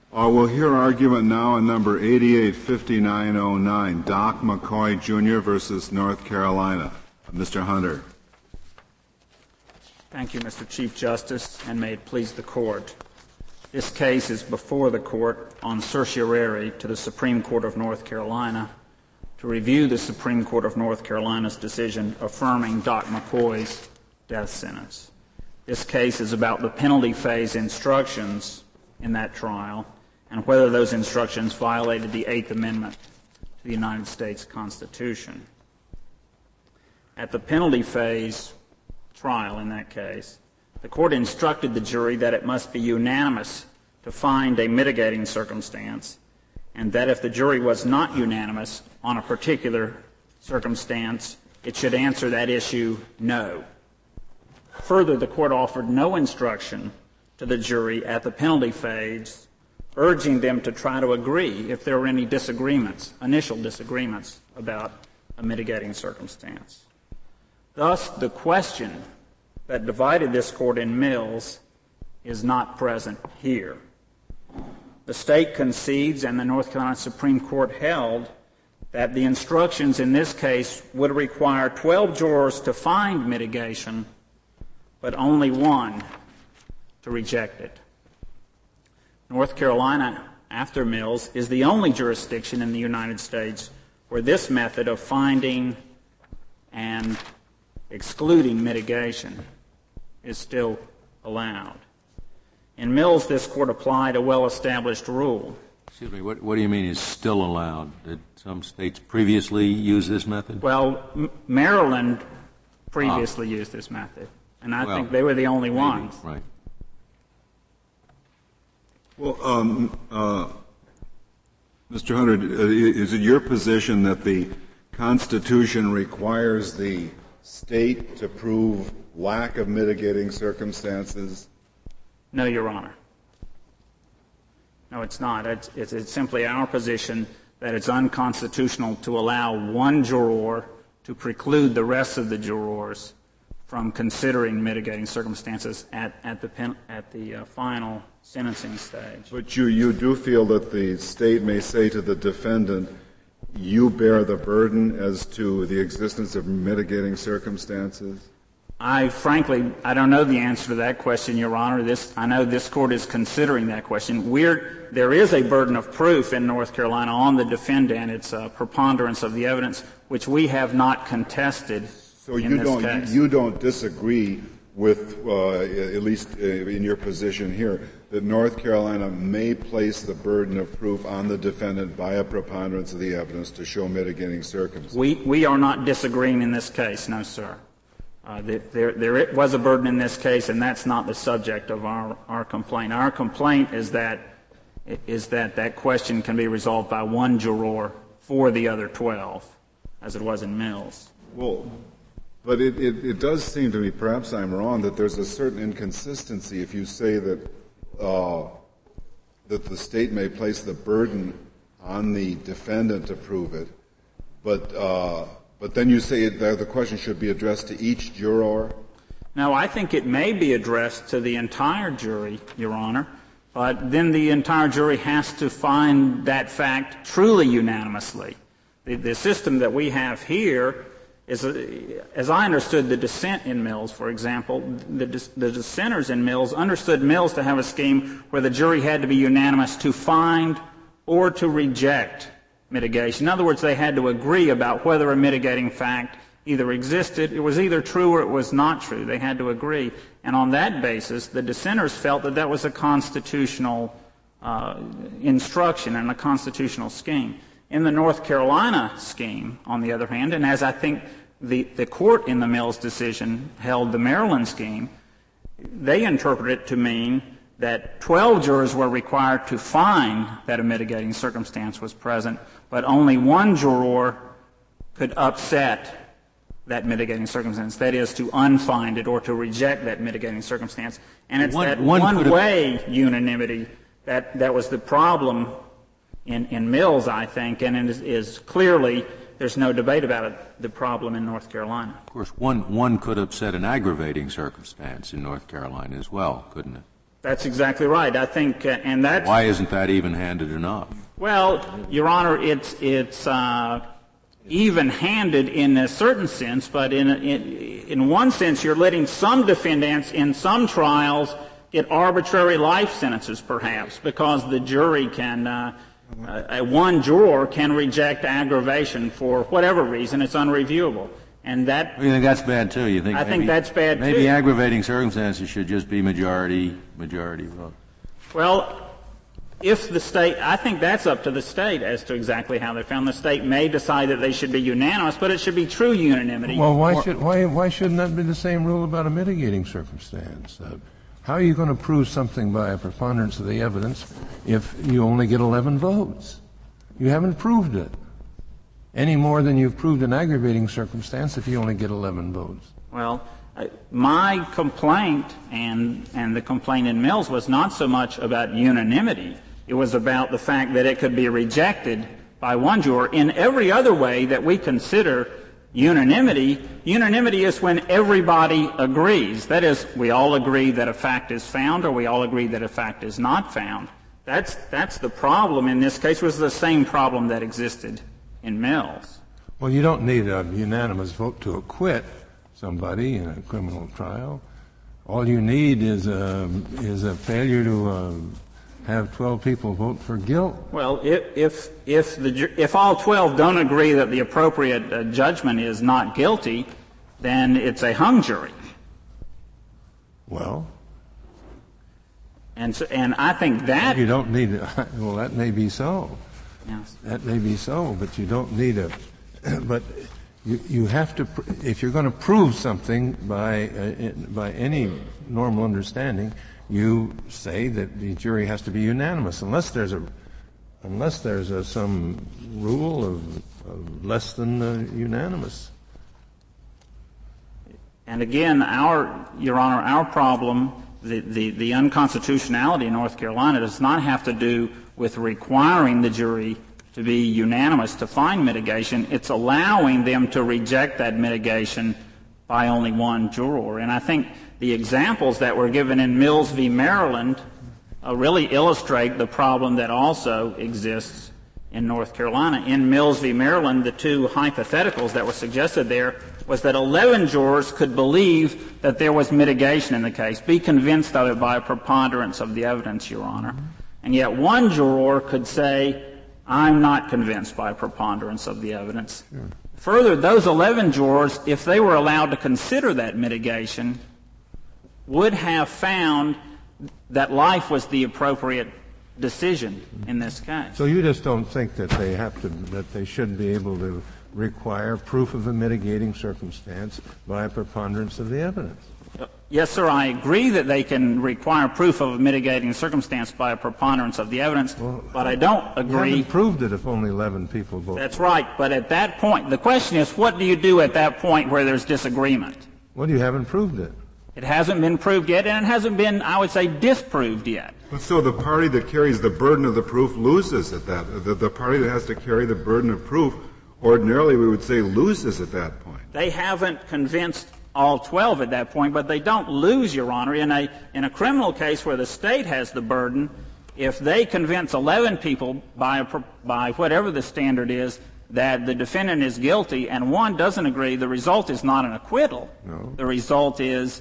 We'll hear argument now on number 885909, Doc McCoy Jr. versus North Carolina. Mr. Hunter. Thank you, Mr. Chief Justice, and may it please the Court. This case is before the Court on certiorari to the Supreme Court of North Carolina to review the Supreme Court of North Carolina's decision affirming Doc McCoy's death sentence. This case is about the penalty phase instructions in that trial and whether those instructions violated the Eighth Amendment to the United States Constitution. At the penalty phase trial in that case, the Court instructed the jury that it must be unanimous to find a mitigating circumstance, and that if the jury was not unanimous on a particular circumstance, it should answer that issue no. Further, the Court offered no instruction to the jury at the penalty phase, urging them to try to agree if there were any disagreements, initial disagreements about a mitigating circumstance. Thus, the question that divided this Court in Mills is not present here. The State concedes, and the North Carolina Supreme Court held, that the instructions in this case would require 12 jurors to find mitigation, but only one to reject it. North Carolina, after Mills, is the only jurisdiction in the United States where this method of finding and excluding mitigation is still allowed. In Mills, this Court applied a well-established rule. Excuse me, what do you mean is still allowed? Did some states previously use this method? Well, Maryland previously used this method, and I think they were the only ones. Right. Well, Mr. Hunter, is it your position that the Constitution requires the state to prove lack of mitigating circumstances? No, Your Honor. No, it's not. It's simply our position that it's unconstitutional to allow one juror to preclude the rest of the jurors from considering mitigating circumstances at the final sentencing stage. But you do feel that the state may say to the defendant, you bear the burden as to the existence of mitigating circumstances? Frankly, I don't know the answer to that question, Your Honor. I know this Court is considering that question. There is a burden of proof in North Carolina on the defendant. It's a preponderance of the evidence, which we have not contested. So you don't disagree with, at least in your position here, that North Carolina may place the burden of proof on the defendant by a preponderance of the evidence to show mitigating circumstances? We are not disagreeing in this case, no, sir. There was a burden in this case, and that's not the subject of our complaint. Our complaint is that question can be resolved by one juror for the other 12, as it was in Mills. Well, but it does seem to me, perhaps I'm wrong, that there's a certain inconsistency if you say that the state may place the burden on the defendant to prove it, but then you say that the question should be addressed to each juror? No, I think it may be addressed to the entire jury, Your Honor, but then the entire jury has to find that fact truly unanimously. The system that we have here is, as I understood the dissent in Mills, for example, the dissenters in Mills understood Mills to have a scheme where the jury had to be unanimous to find or to reject mitigation. In other words, they had to agree about whether a mitigating fact either existed, it was either true or it was not true. They had to agree. And on that basis, the dissenters felt that that was a constitutional instruction and a constitutional scheme. In the North Carolina scheme, on the other hand, and as I think the court in the Mills decision held the Maryland scheme, they interpret it to mean that 12 jurors were required to find that a mitigating circumstance was present, but only one juror could upset that mitigating circumstance, that is, to unfind it or to reject that mitigating circumstance. And it's that one-way unanimity that was the problem in Mills, I think, and it is clearly, there's no debate about it, the problem in North Carolina. Of course, one could upset an aggravating circumstance in North Carolina as well, couldn't it? That's exactly right. I think, and that's... Why isn't that even-handed enough? Well, Your Honor, it's even-handed in a certain sense, but in one sense you're letting some defendants in some trials get arbitrary life sentences, perhaps, because the jury can, one juror can reject aggravation for whatever reason. It's unreviewable. And that... You think that's bad, too? You think I think that's bad, too. Maybe aggravating circumstances should just be majority vote. Well, if the state, I think that's up to the state as to exactly how they found. The state may decide that they should be unanimous, but it should be true unanimity. Well, why shouldn't that be the same rule about a mitigating circumstance? How are you going to prove something by a preponderance of the evidence if you only get 11 votes? You haven't proved it any more than you've proved an aggravating circumstance if you only get 11 votes. Well, my complaint and the complaint in Mills was not so much about unanimity. It was about the fact that it could be rejected by one juror. In every other way that we consider unanimity is when everybody agrees. That is, we all agree that a fact is found, or we all agree that a fact is not found. That's the problem in this case. It was the same problem that existed in Mills. Well, you don't need a unanimous vote to acquit somebody in a criminal trial. All you need is a failure to have 12 people vote for guilt. Well, if all 12 don't agree that the appropriate judgment is not guilty, then it's a hung jury. Well, and I think that you don't need. Well, that may be so. Yes. That may be so, but you don't need a. But you have to. If you're going to prove something by any normal understanding, you say that the jury has to be unanimous, unless there's some rule of less than unanimous. And again, Your Honor, our problem, the unconstitutionality in North Carolina does not have to do with requiring the jury to be unanimous to find mitigation. It's allowing them to reject that mitigation by only one juror. And I think the examples that were given in Mills v. Maryland really illustrate the problem that also exists in North Carolina. In Mills v. Maryland, the two hypotheticals that were suggested there was that 11 jurors could believe that there was mitigation in the case, be convinced of it by a preponderance of the evidence, Your Honor. And yet one juror could say, I'm not convinced by a preponderance of the evidence. Sure. Further, those 11 jurors, if they were allowed to consider that mitigation, would have found that life was the appropriate decision in this case. So you just don't think that they should be able to require proof of a mitigating circumstance by a preponderance of the evidence? Yes, sir, I agree that they can require proof of a mitigating circumstance by a preponderance of the evidence, but I don't agree. You haven't proved it if only 11 people vote. That's right, but at that point, the question is, what do you do at that point where there's disagreement? Well, you haven't proved it. It hasn't been proved yet, and it hasn't been, I would say, disproved yet. But so the party that carries the burden of the proof loses at that. The party that has to carry the burden of proof, ordinarily we would say loses at that point. They haven't convinced all 12 at that point, but they don't lose, Your Honor. In a criminal case where the state has the burden, if they convince 11 people by whatever the standard is that the defendant is guilty and one doesn't agree, the result is not an acquittal. No. The result is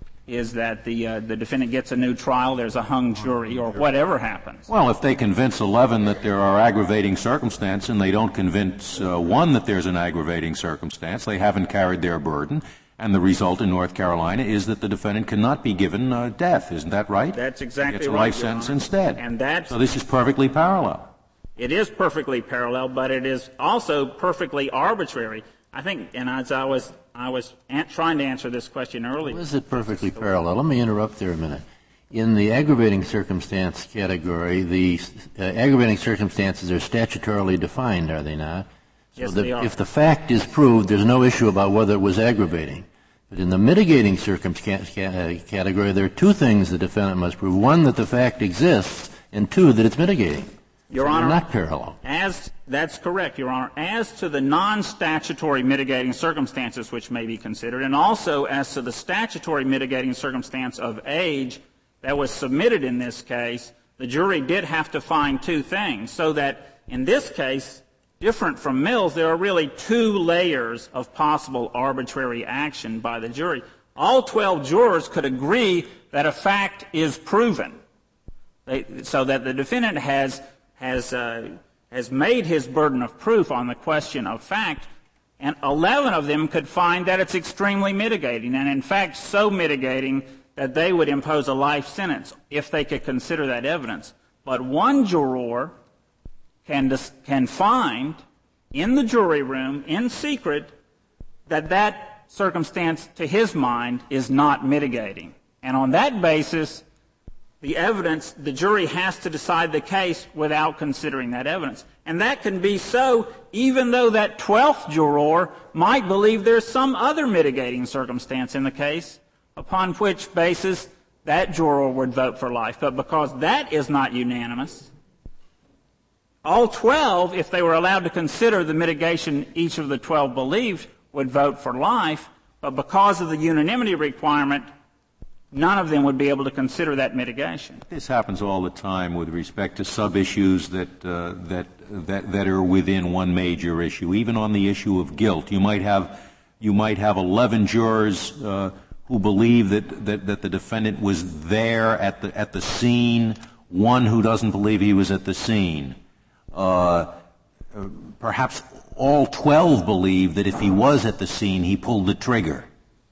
that the defendant gets a new trial, there's a hung jury, or whatever happens. Well, if they convince 11 that there are aggravating circumstances and they don't convince one that there's an aggravating circumstance, they haven't carried their burden. And the result in North Carolina is that the defendant cannot be given death. Isn't that right? That's exactly right. It's a life sentence instead. And so this is perfectly parallel. It is perfectly parallel, but it is also perfectly arbitrary. I think, and as I was trying to answer this question earlier. Well, is it perfectly parallel? Let me interrupt there a minute. In the aggravating circumstance category, the aggravating circumstances are statutorily defined, are they not? So yes, they are. If the fact is proved, there's no issue about whether it was aggravating. But in the mitigating circumstance category, there are two things the defendant must prove. One, that the fact exists, and two, that it's mitigating. Your so Honor, they're not parallel. That's correct, Your Honor. As to the non-statutory mitigating circumstances which may be considered, and also as to the statutory mitigating circumstance of age, that was submitted in this case, the jury did have to find two things, so that in this case, different from Mills, there are really two layers of possible arbitrary action by the jury. All 12 jurors could agree that a fact is proven, so that the defendant has made his burden of proof on the question of fact, and 11 of them could find that it's extremely mitigating, and in fact so mitigating that they would impose a life sentence if they could consider that evidence. But one juror can find in the jury room, in secret, that circumstance, to his mind, is not mitigating. And on that basis, the jury has to decide the case without considering that evidence. And that can be so even though that 12th juror might believe there's some other mitigating circumstance in the case, upon which basis that juror would vote for life. But because that is not unanimous, all 12, if they were allowed to consider the mitigation each of the 12 believed, would vote for life. But because of the unanimity requirement, none of them would be able to consider that mitigation. This happens all the time with respect to sub-issues that are within one major issue. Even on the issue of guilt, you might have 11 jurors who believe that the defendant was there at the scene, one who doesn't believe he was at the scene. Perhaps all 12 believe that if he was at the scene, he pulled the trigger.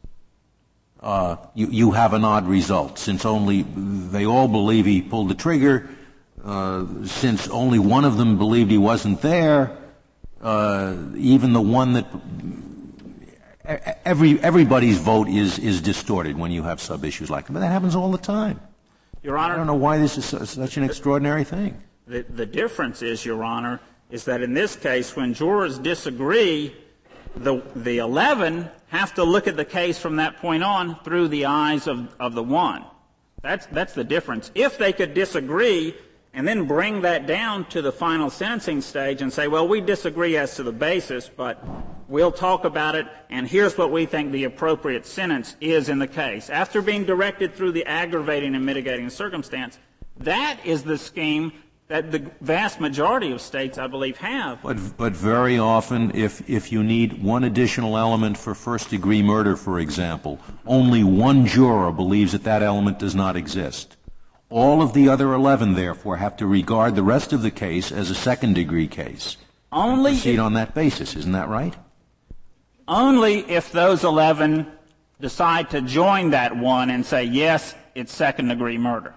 You have an odd result. Since they all believe he pulled the trigger, since only one of them believed he wasn't there, even the one that everybody's vote is distorted when you have sub-issues like that. But that happens all the time. Your Honor, I don't know why this is such an extraordinary thing. The difference is, Your Honor, is that in this case, when jurors disagree, the 11 have to look at the case from that point on through the eyes of the one. That's the difference. If they could disagree and then bring that down to the final sentencing stage and say, well, we disagree as to the basis, but we'll talk about it, and here's what we think the appropriate sentence is in the case. After being directed through the aggravating and mitigating circumstance, that is the scheme that the vast majority of states, I believe, have. But very often, if you need one additional element for first-degree murder, for example, only one juror believes that element does not exist. All of the other 11, therefore, have to regard the rest of the case as a second-degree case. Only proceed on that basis, isn't that right? Only if those 11 decide to join that one and say, yes, it's second-degree murder.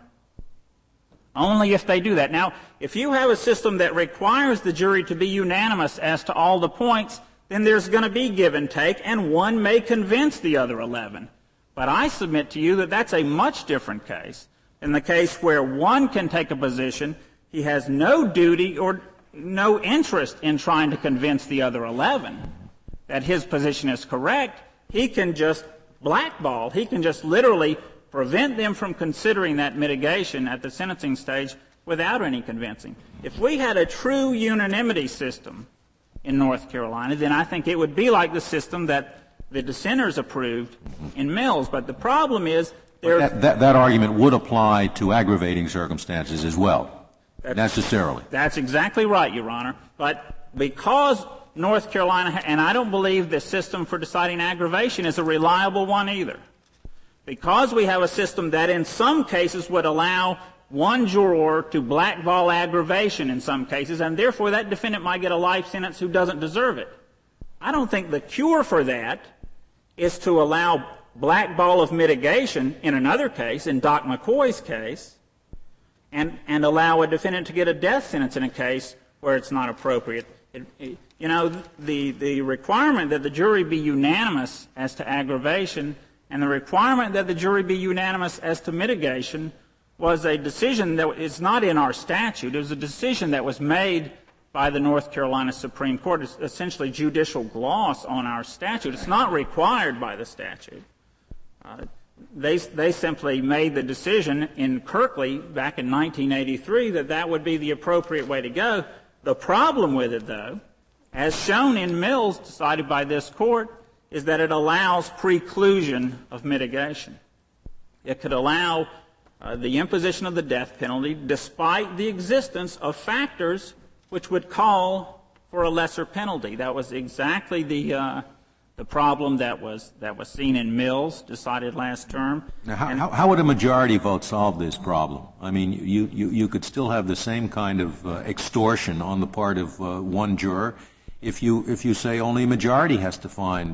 Only if they do that. Now, if you have a system that requires the jury to be unanimous as to all the points, then there's going to be give and take, and one may convince the other 11. But I submit to you that that's a much different case than the case where one can take a position, he has no duty or no interest in trying to convince the other 11 that his position is correct. He can just blackball. He can just literally prevent them from considering that mitigation at the sentencing stage without any convincing. If we had a true unanimity system in North Carolina, then I think it would be like the system that the dissenters approved in Mills. But the problem is that argument would apply to aggravating circumstances as well, necessarily. That's exactly right, Your Honor. But because North Carolina, and I don't believe the system for deciding aggravation is a reliable one either. Because we have a system that in some cases would allow one juror to blackball aggravation in some cases, and therefore that defendant might get a life sentence who doesn't deserve it. I don't think the cure for that is to allow blackball of mitigation in another case, in Doc McCoy's case, and allow a defendant to get a death sentence in a case where it's not appropriate. The requirement that the jury be unanimous as to aggravation and the requirement that the jury be unanimous as to mitigation was a decision that is not in our statute. It was a decision that was made by the North Carolina Supreme Court. It's essentially judicial gloss on our statute. It's not required by the statute. They simply made the decision in Kirkley back in 1983 that would be the appropriate way to go. The problem with it, though, as shown in Mills decided by this court, is that it allows preclusion of mitigation. It could allow the imposition of the death penalty despite the existence of factors which would call for a lesser penalty. That was exactly the problem that was seen in Mills, decided last term. Now, how would a majority vote solve this problem? I mean, you could still have the same kind of extortion on the part of one juror if you say only a majority has to find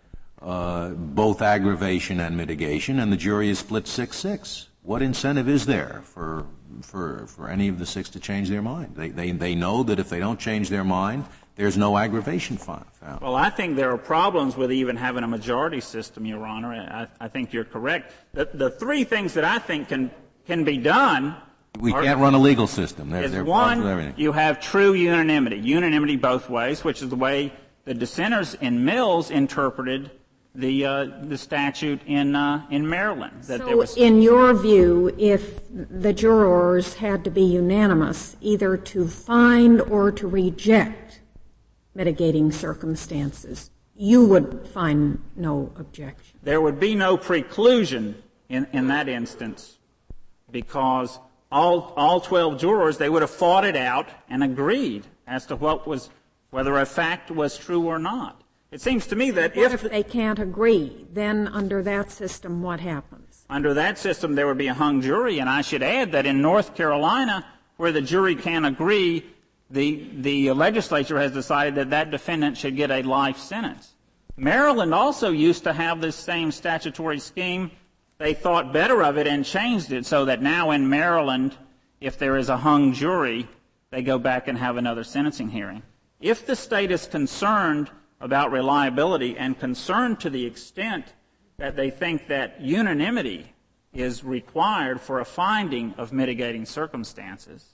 both aggravation and mitigation, and the jury is split 6-6. What incentive is there for any of the six to change their mind? They know that if they don't change their mind, there's no aggravation found. Well, I think there are problems with even having a majority system, Your Honor. I think you're correct. The three things that I think can be done. We can't run a legal system. They're one, you have true unanimity both ways, which is the way the dissenters in Mills interpreted the statute in Maryland. In your view, if the jurors had to be unanimous, either to find or to reject mitigating circumstances, you would find no objection? There would be no preclusion in that instance, because all 12 jurors, they would have fought it out and agreed as to whether a fact was true or not. It seems to me that if they can't agree, then under that system, what happens? Under that system, there would be a hung jury, and I should add that in North Carolina, where the jury can't agree, the legislature has decided that defendant should get a life sentence. Maryland also used to have this same statutory scheme. They thought better of it and changed it so that now in Maryland, if there is a hung jury, they go back and have another sentencing hearing. If the state is concerned about reliability and concerned to the extent that they think that unanimity is required for a finding of mitigating circumstances,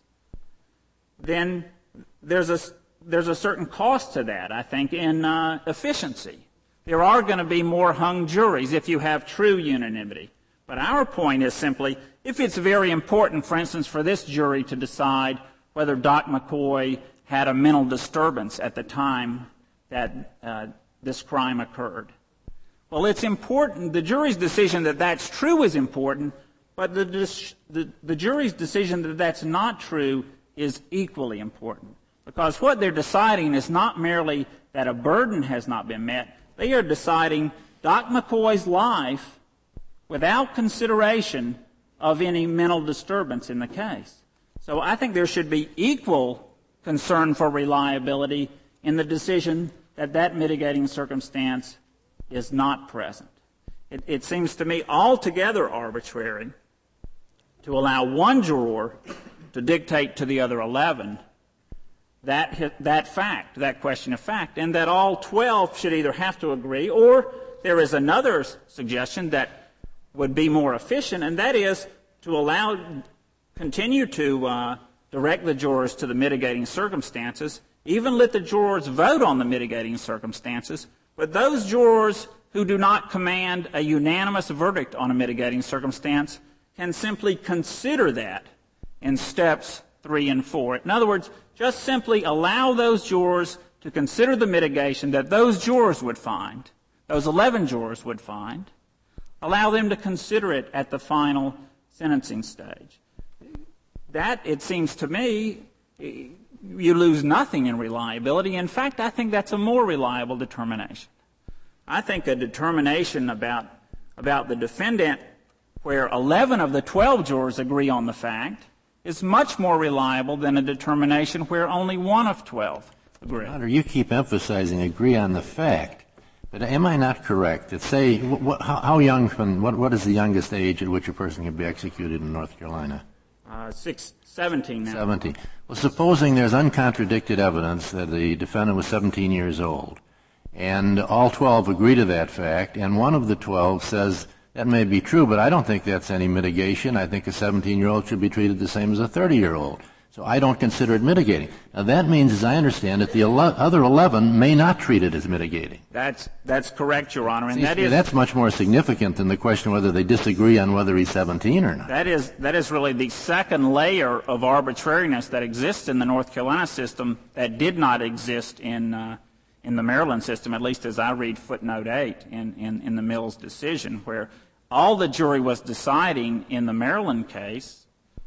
then there's a certain cost to that, I think, in efficiency. There are going to be more hung juries if you have true unanimity. But our point is simply, if it's very important, for instance, for this jury to decide whether Doc McCoy had a mental disturbance at the time that this crime occurred. Well, it's important. The jury's decision that that's true is important, but the jury's decision that that's not true is equally important. Because what they're deciding is not merely that a burden has not been met. They are deciding Doc McCoy's life without consideration of any mental disturbance in the case. So I think there should be equal concern for reliability in the decision that mitigating circumstance is not present. It seems to me altogether arbitrary to allow one juror to dictate to the other 11 that question of fact, and that all 12 should either have to agree, or there is another suggestion that would be more efficient, and that is to continue to direct the jurors to the mitigating circumstances, even let the jurors vote on the mitigating circumstances, but those jurors who do not command a unanimous verdict on a mitigating circumstance can simply consider that in steps 3 and 4. In other words, just simply allow those jurors to consider the mitigation that those jurors would find, those 11 jurors would find, allow them to consider it at the final sentencing stage. That, it seems to me, you lose nothing in reliability. In fact, I think that's a more reliable determination. I think a determination about the defendant where 11 of the 12 jurors agree on the fact is much more reliable than a determination where only one of 12 agree. You keep emphasizing agree on the fact, but am I not correct that say how young what is the youngest age at which a person can be executed in North Carolina? 17 now. 17. Well, supposing there's uncontradicted evidence that the defendant was 17 years old, and all 12 agree to that fact, and one of the 12 says that may be true, but I don't think that's any mitigation. I think a 17-year-old should be treated the same as a 30-year-old. So I don't consider it mitigating. Now, that means, as I understand it, the other 11 may not treat it as mitigating. That's correct, Your Honor. And that's much more significant than the question whether they disagree on whether he's 17 or not. That is really the second layer of arbitrariness that exists in the North Carolina system that did not exist in the Maryland system, at least as I read footnote 8 in the Mills decision, where all the jury was deciding in the Maryland case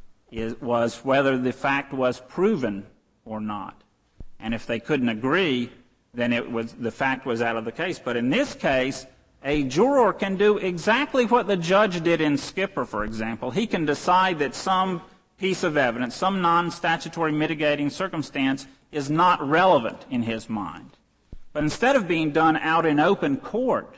was whether the fact was proven or not. And if they couldn't agree, then the fact was out of the case. But in this case, a juror can do exactly what the judge did in Skipper, for example. He can decide that some piece of evidence, some non-statutory mitigating circumstance is not relevant in his mind. But instead of being done out in open court,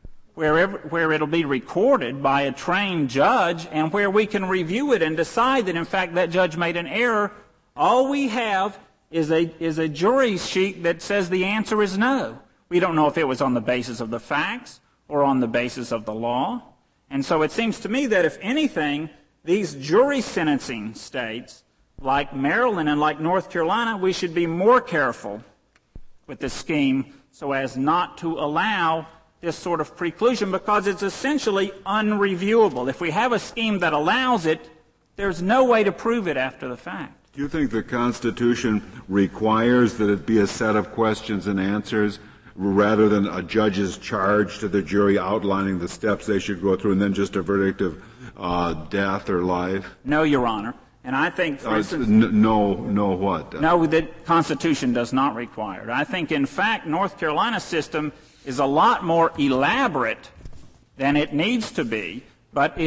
where it'll be recorded by a trained judge and where we can review it and decide that, in fact, that judge made an error, all we have is a jury sheet that says the answer is no. We don't know if it was on the basis of the facts or on the basis of the law. And so it seems to me that, if anything, these jury sentencing states, like Maryland and like North Carolina, we should be more careful with this scheme so as not to allow this sort of preclusion, because it's essentially unreviewable. If we have a scheme that allows it, there's no way to prove it after the fact. Do you think the Constitution requires that it be a set of questions and answers rather than a judge's charge to the jury outlining the steps they should go through and then just a verdict of death or life? No, Your Honor. And I think, for instance... No, what? No, the Constitution does not require it. I think, in fact, North Carolina's system is a lot more elaborate than it needs to be. But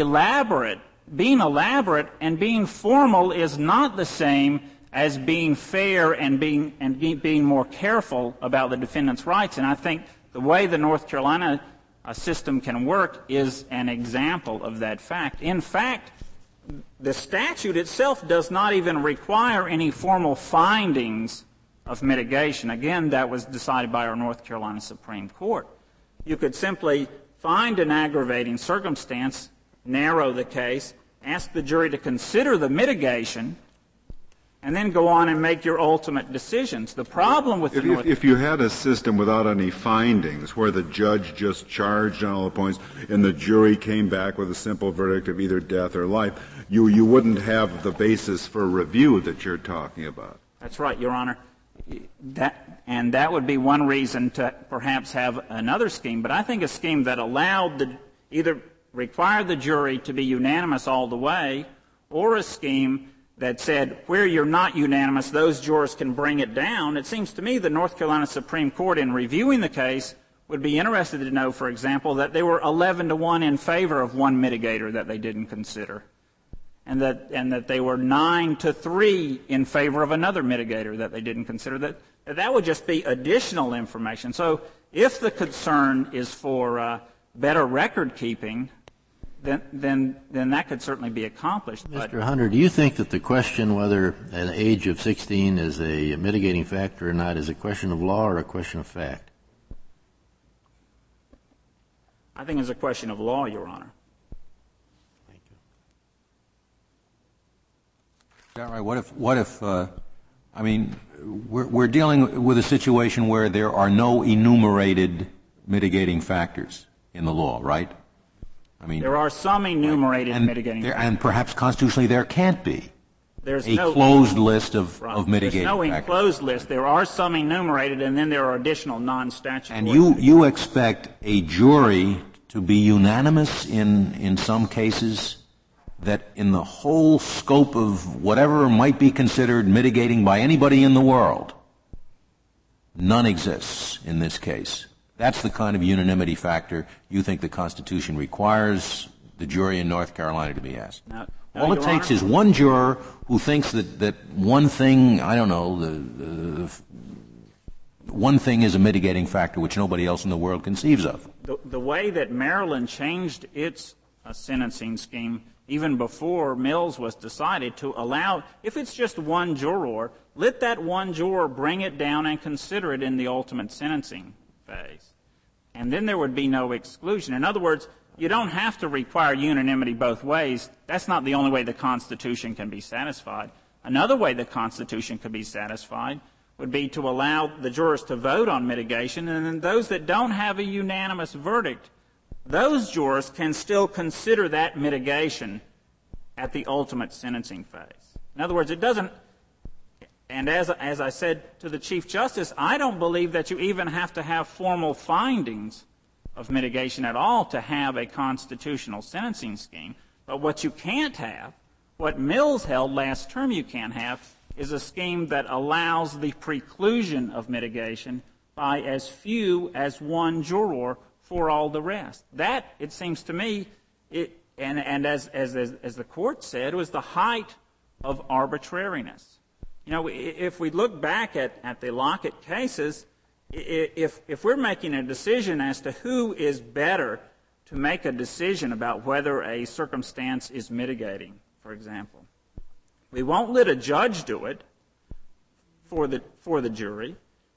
being elaborate and being formal is not the same as being fair and being more careful about the defendant's rights. And I think the way the North Carolina system can work is an example of that fact. In fact, the statute itself does not even require any formal findings of mitigation. Again, that was decided by our North Carolina Supreme Court. You could simply find an aggravating circumstance, narrow the case, ask the jury to consider the mitigation, and then go on and make your ultimate decisions. The problem with if you had a system without any findings, where the judge just charged on all the points and the jury came back with a simple verdict of either death or life, you wouldn't have the basis for review that you're talking about. That's right, Your Honor. That would be one reason to perhaps have another scheme. But I think a scheme that allowed either required the jury to be unanimous all the way, or a scheme that said where you're not unanimous, those jurors can bring it down. It seems to me the North Carolina Supreme Court, in reviewing the case, would be interested to know, for example, that they were 11-1 in favor of one mitigator that they didn't consider, and that they were 9-3 in favor of another mitigator that they didn't consider. That would just be additional information. So if the concern is for better record keeping, then that could certainly be accomplished. Mr. Hunter, do you think that the question whether an age of 16 is a mitigating factor or not is a question of law or a question of fact? I think it's a question of law, Your Honor. Thank you. Is that right? What if I mean, we're dealing with a situation where there are no enumerated mitigating factors in the law, right? I mean, there are some enumerated mitigating factors. And perhaps constitutionally there can't be. There's a closed list of mitigating factors. There's no enclosed list. There are some enumerated, and then there are additional non-statutory. And you expect a jury to be unanimous in some cases that in the whole scope of whatever might be considered mitigating by anybody in the world, none exists in this case. That's the kind of unanimity factor you think the Constitution requires the jury in North Carolina to be asked. All it takes is one juror who thinks that one thing, I don't know, one thing is a mitigating factor which nobody else in the world conceives of. The way that Maryland changed its sentencing scheme, even before Mills was decided, to allow, if it's just one juror, let that one juror bring it down and consider it in the ultimate sentencing phase. And then there would be no exclusion. In other words, you don't have to require unanimity both ways. That's not the only way the Constitution can be satisfied. Another way the Constitution could be satisfied would be to allow the jurors to vote on mitigation, and then those that don't have a unanimous verdict, those jurors can still consider that mitigation at the ultimate sentencing phase. In other words, it doesn't, and as I said to the Chief Justice, I don't believe that you even have to have formal findings of mitigation at all to have a constitutional sentencing scheme. But what you can't have, what Mills held last term you can't have, is a scheme that allows the preclusion of mitigation by as few as one juror for all the rest. That, it seems to me, and as the court said, was the height of arbitrariness. You know, if we look back at the Lockett cases, if we're making a decision as to who is better to make a decision about whether a circumstance is mitigating, for example, we won't let a judge do it for the jury.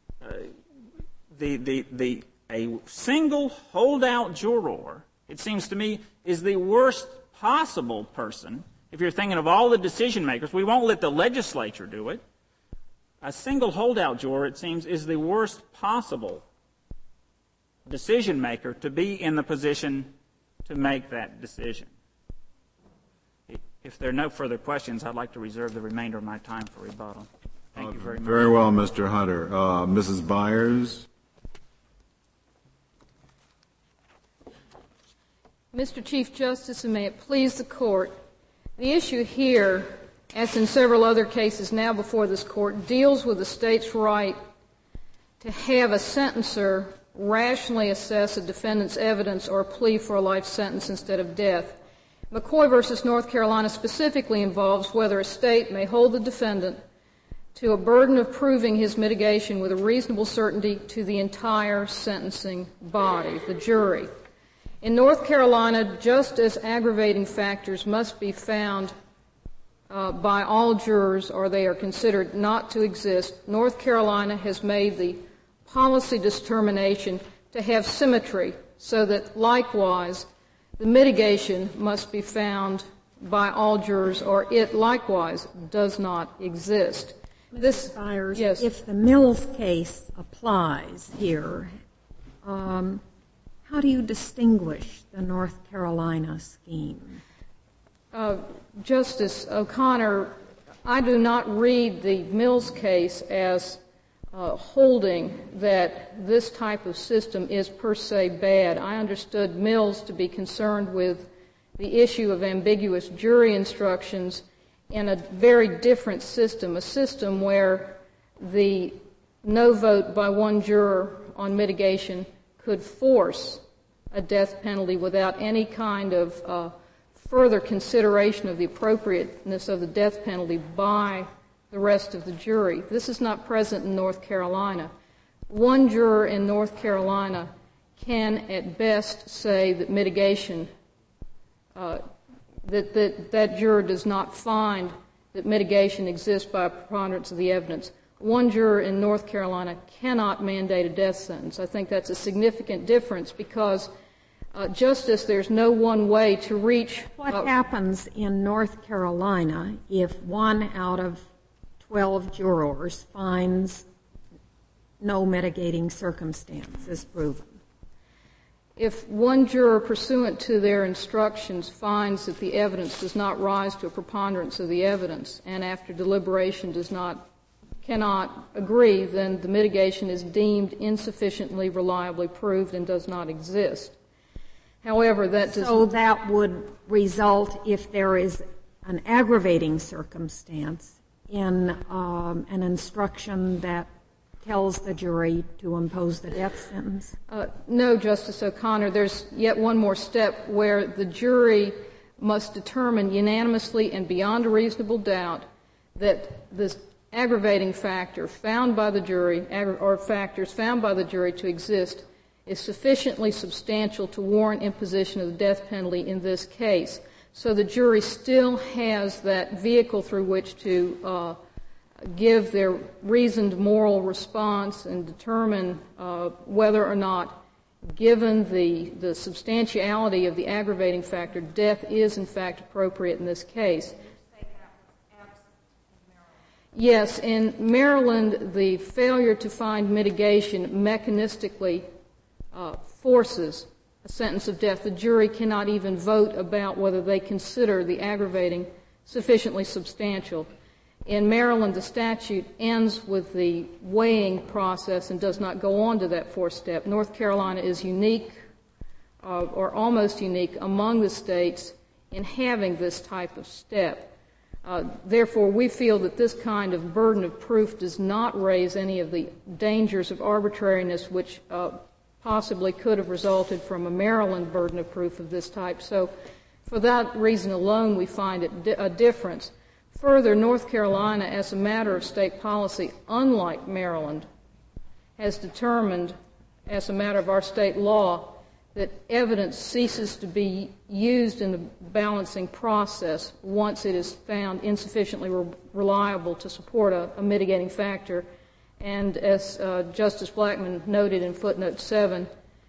A single holdout juror, it seems to me, is the worst possible person. If you're thinking of all the decision makers, we won't let the legislature do it. A single holdout juror, it seems, is the worst possible decision maker to be in the position to make that decision. If there are no further questions, I'd like to reserve the remainder of my time for rebuttal. Thank you very much. Very well, Mr. Hunter. Mrs. Byers? Mr. Chief Justice, and may it please the Court, the issue here, as in several other cases now before this Court, deals with the state's right to have a sentencer rationally assess a defendant's evidence or plea for a life sentence instead of death. McCoy v. North Carolina specifically involves whether a state may hold the defendant to a burden of proving his mitigation with a reasonable certainty to the entire sentencing body, the jury. In North Carolina, just as aggravating factors must be found by all jurors or they are considered not to exist, North Carolina has made the policy determination to have symmetry so that likewise the mitigation must be found by all jurors or it likewise does not exist. Mrs. Byers, yes. If the Mills case applies here, how do you distinguish the North Carolina scheme? Justice O'Connor, I do not read the Mills case as holding that this type of system is per se bad. I understood Mills to be concerned with the issue of ambiguous jury instructions in a very different system, a system where the no vote by one juror on mitigation could force a death penalty without any kind of further consideration of the appropriateness of the death penalty by the rest of the jury. This is not present in North Carolina. One juror in North Carolina can at best say that mitigation, that juror does not find that mitigation exists by a preponderance of the evidence. One juror in North Carolina cannot mandate a death sentence. I think that's a significant difference because just as there's no one way to reach... What happens in North Carolina if 1 out of 12 jurors finds no mitigating circumstance is proven? If one juror, pursuant to their instructions, finds that the evidence does not rise to a preponderance of the evidence and after deliberation cannot agree, then the mitigation is deemed insufficiently reliably proved and does not exist. However, that would result, if there is an aggravating circumstance, in an instruction that tells the jury to impose the death sentence? No, Justice O'Connor. There's yet one more step where the jury must determine unanimously and beyond a reasonable doubt that the aggravating factor found by the jury, or factors found by the jury to exist, is sufficiently substantial to warrant imposition of the death penalty in this case. So the jury still has that vehicle through which to give their reasoned moral response and determine whether or not, given the substantiality of the aggravating factor, death is in fact appropriate in this case. Yes, in Maryland, the failure to find mitigation mechanistically forces a sentence of death. The jury cannot even vote about whether they consider the aggravating sufficiently substantial. In Maryland, the statute ends with the weighing process and does not go on to that fourth step. North Carolina is unique or almost unique among the states in having this type of step. Therefore, we feel that this kind of burden of proof does not raise any of the dangers of arbitrariness which possibly could have resulted from a Maryland burden of proof of this type. So for that reason alone, we find it a difference. Further, North Carolina, as a matter of state policy, unlike Maryland, has determined, as a matter of our state law, that evidence ceases to be used in the balancing process once it is found insufficiently reliable to support a mitigating factor. And as Justice Blackmun noted in footnote 7,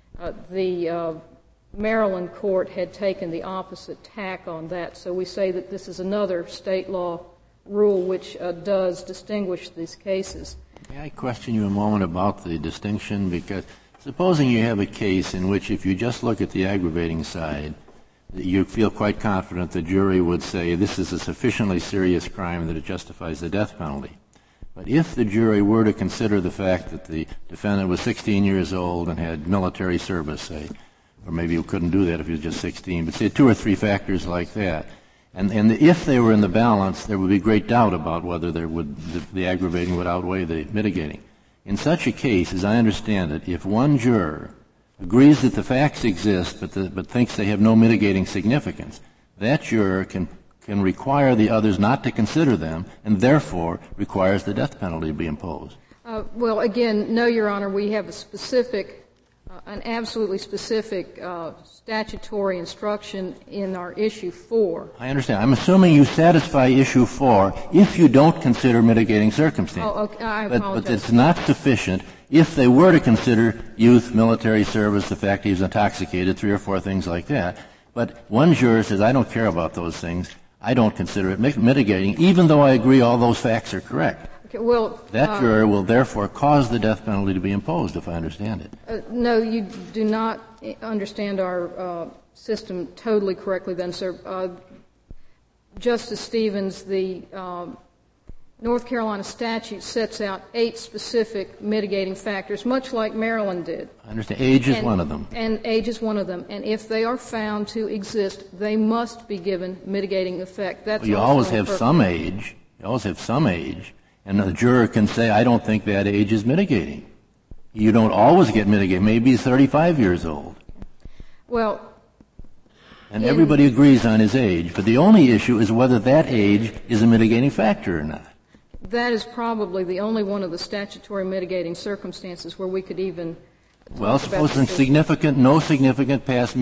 the Maryland court had taken the opposite tack on that. So we say that this is another state law rule which does distinguish these cases. May I question you a moment about the distinction? Because supposing you have a case in which if you just look at the aggravating side, you feel quite confident the jury would say this is a sufficiently serious crime that it justifies the death penalty. But if the jury were to consider the fact that the defendant was 16 years old and had military service, say, or maybe you couldn't do that if he was just 16, but say 2 or 3 factors like that, and if they were in the balance, there would be great doubt about whether the aggravating would outweigh the mitigating. In such a case, as I understand it, if one juror agrees that the facts exist but thinks they have no mitigating significance, that juror can require the others not to consider them and therefore requires the death penalty to be imposed. Well, again, no, Your Honor, we have an absolutely specific statutory instruction in our Issue 4. I understand. I'm assuming you satisfy Issue 4 if you don't consider mitigating circumstances. Oh, okay. I apologize. But it's not sufficient if they were to consider youth, military service, the fact he's intoxicated, 3 or 4 things like that. But one juror says, I don't care about those things. I don't consider it mitigating, even though I agree all those facts are correct. Okay, well, that juror will therefore cause the death penalty to be imposed, if I understand it. No, you do not understand our system totally correctly then, sir. Justice Stevens, the North Carolina statute sets out 8 specific mitigating factors, much like Maryland did. I understand. Age is one of them. And age is one of them. And if they are found to exist, they must be given mitigating effect. That's you always have some age. You always have some age. And the juror can say, I don't think that age is mitigating. You don't always get mitigating. Maybe he's 35 years old. Well, and everybody agrees on his age, but the only issue is whether that age is a mitigating factor or not. That is probably the only one of the statutory mitigating circumstances where we could even well, suppose no significant past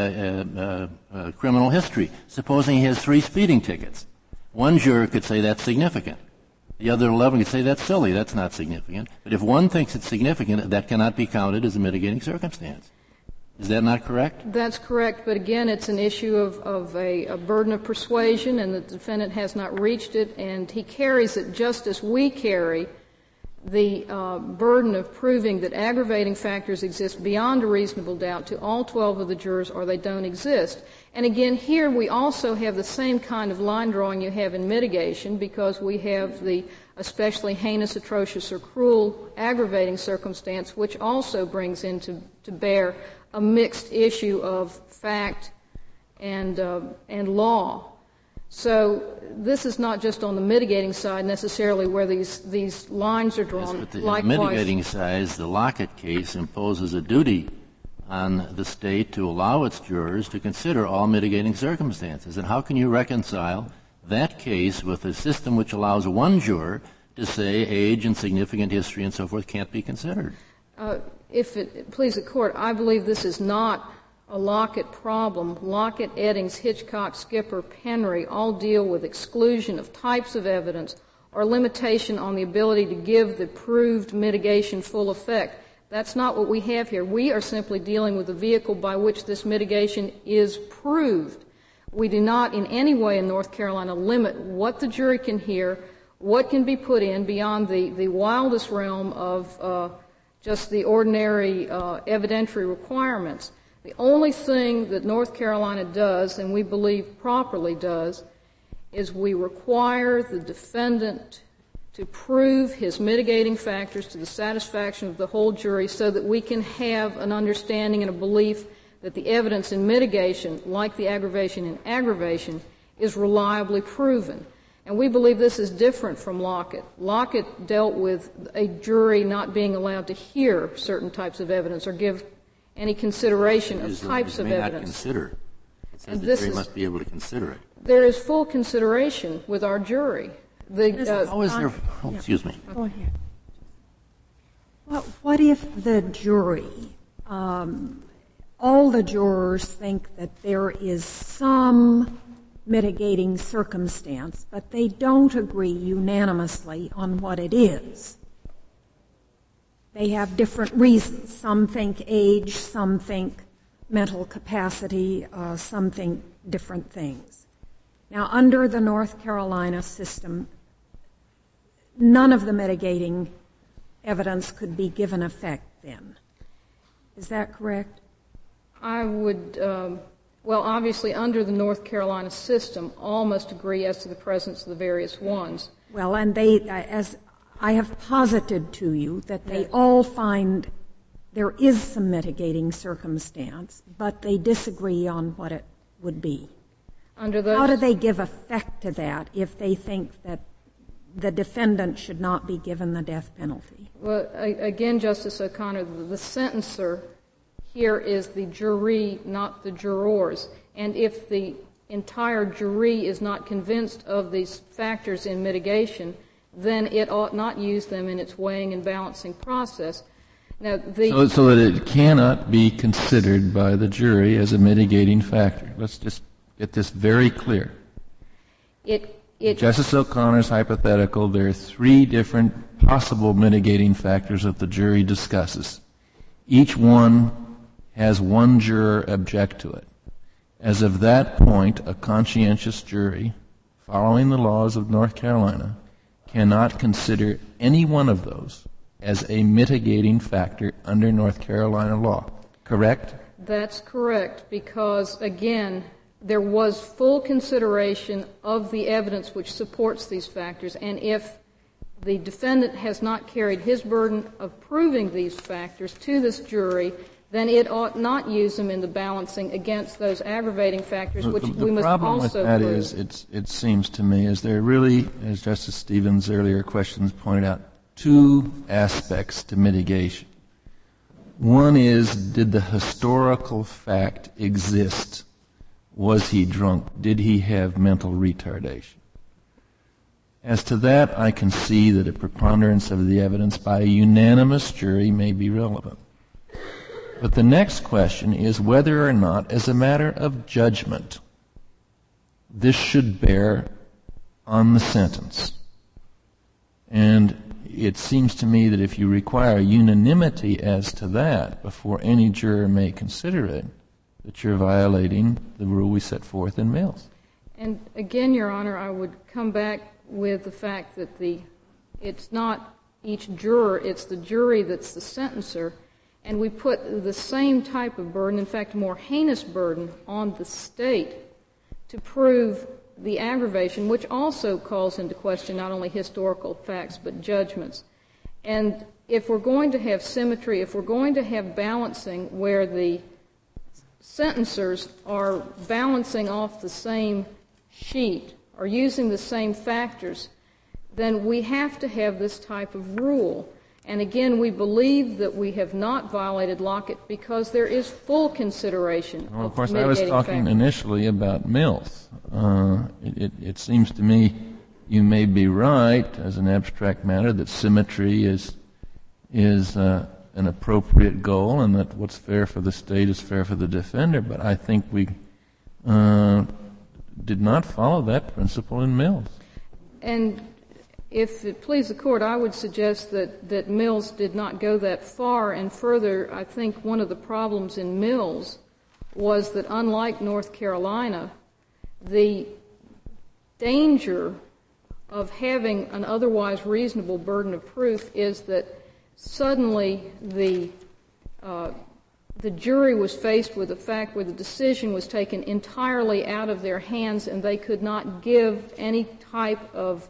criminal history. Supposing he has 3 speeding tickets. One juror could say that's significant. The other 11 could say that's silly, that's not significant. But if one thinks it's significant, that cannot be counted as a mitigating circumstance. Is that not correct? That's correct, but again, it's an issue of a burden of persuasion, and the defendant has not reached it, and he carries it just as we carry the burden of proving that aggravating factors exist beyond a reasonable doubt to all 12 of the jurors or they don't exist. And again, here we also have the same kind of line drawing you have in mitigation because we have the especially heinous, atrocious, or cruel aggravating circumstance, which also brings into bear a mixed issue of fact and law. So this is not just on the mitigating side necessarily where these lines are drawn. Yes, but on the mitigating side, the Lockett case imposes a duty on the state to allow its jurors to consider all mitigating circumstances. And how can you reconcile that case with a system which allows one juror to say age and significant history and so forth can't be considered? If it please the Court, I believe this is not a Lockett problem. Lockett, Eddings, Hitchcock, Skipper, Penry all deal with exclusion of types of evidence or limitation on the ability to give the proved mitigation full effect. That's not what we have here. We are simply dealing with the vehicle by which this mitigation is proved. We do not in any way in North Carolina limit what the jury can hear, what can be put in beyond the wildest realm of just the ordinary evidentiary requirements. The only thing that North Carolina does, and we believe properly does, is we require the defendant to prove his mitigating factors to the satisfaction of the whole jury so that we can have an understanding and a belief that the evidence in mitigation, like the aggravation in aggravation, is reliably proven. And we believe this is different from Lockett. Lockett dealt with a jury not being allowed to hear certain types of evidence or give any consideration of types of evidence. Not consider. It says And the jury must be able to consider it. There is full consideration with our jury. How is there? Oh, excuse me. Go ahead. Well, what if the jury, all the jurors think that there is some mitigating circumstance, but they don't agree unanimously on what it is? They have different reasons. Some think age, some think mental capacity, some think different things. Now, under the North Carolina system, none of the mitigating evidence could be given effect then. Is that correct? I would, well, obviously under the North Carolina system, all must agree as to the presence of the various ones. Well, and they, as I have posited to you, that they all find there is some mitigating circumstance, but they disagree on what it would be. Under those, how do they give effect to that if they think that the defendant should not be given the death penalty? Well, again, Justice O'Connor, the sentencer here is the jury, not the jurors. And if the entire jury is not convinced of these factors in mitigation, then it ought not use them in its weighing and balancing process. Now, so that it cannot be considered by the jury as a mitigating factor. Let's just get this very clear. Justice O'Connor's hypothetical, there are 3 different possible mitigating factors that the jury discusses. Each one has one juror object to it. As of that point, a conscientious jury, following the laws of North Carolina, cannot consider any one of those as a mitigating factor under North Carolina law. Correct? That's correct, because, again, there was full consideration of the evidence which supports these factors, and if the defendant has not carried his burden of proving these factors to this jury, then it ought not use them in the balancing against those aggravating factors, which we must also prove. The problem with that is, it seems to me, is there really, as Justice Stevens' earlier questions pointed out, 2 aspects to mitigation. One is, did the historical fact exist? Was he drunk? Did he have mental retardation? As to that, I can see that a preponderance of the evidence by a unanimous jury may be relevant. But the next question is whether or not, as a matter of judgment, this should bear on the sentence. And it seems to me that if you require unanimity as to that before any juror may consider it, that you're violating the rule we set forth in Mills. And again, Your Honor, I would come back with the fact that it's not each juror, it's the jury that's the sentencer, and we put the same type of burden, in fact, a more heinous burden, on the state to prove the aggravation, which also calls into question not only historical facts but judgments. And if we're going to have symmetry, if we're going to have balancing where the sentencers are balancing off the same sheet or using the same factors, then we have to have this type of rule. And again, we believe that we have not violated Lockett because there is full consideration well, of course, I was talking factors. Initially about Mills. It seems to me you may be right as an abstract matter that symmetry is an appropriate goal and that what's fair for the state is fair for the defender, but I think we did not follow that principle in Mills. And if it please the Court, I would suggest that Mills did not go that far, and further, I think one of the problems in Mills was that unlike North Carolina, the danger of having an otherwise reasonable burden of proof is that suddenly the jury was faced with a fact where the decision was taken entirely out of their hands and they could not give any type of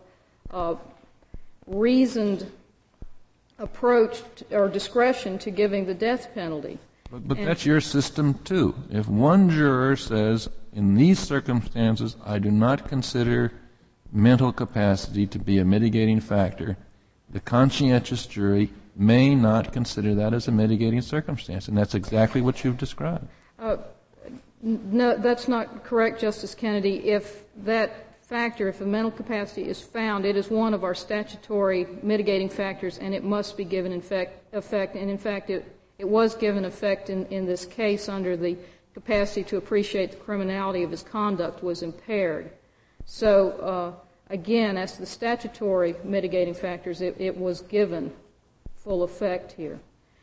reasoned approach or discretion to giving the death penalty. But that's your system, too. If one juror says, in these circumstances, I do not consider mental capacity to be a mitigating factor, the conscientious jury may not consider that as a mitigating circumstance, and that's exactly what you've described. No, that's not correct, Justice Kennedy. If that factor, if the mental capacity is found, it is one of our statutory mitigating factors, and it must be given effect. And in fact, it was given effect in this case under the capacity to appreciate the criminality of his conduct was impaired. So, again, as to the statutory mitigating factors, it was given full effect here.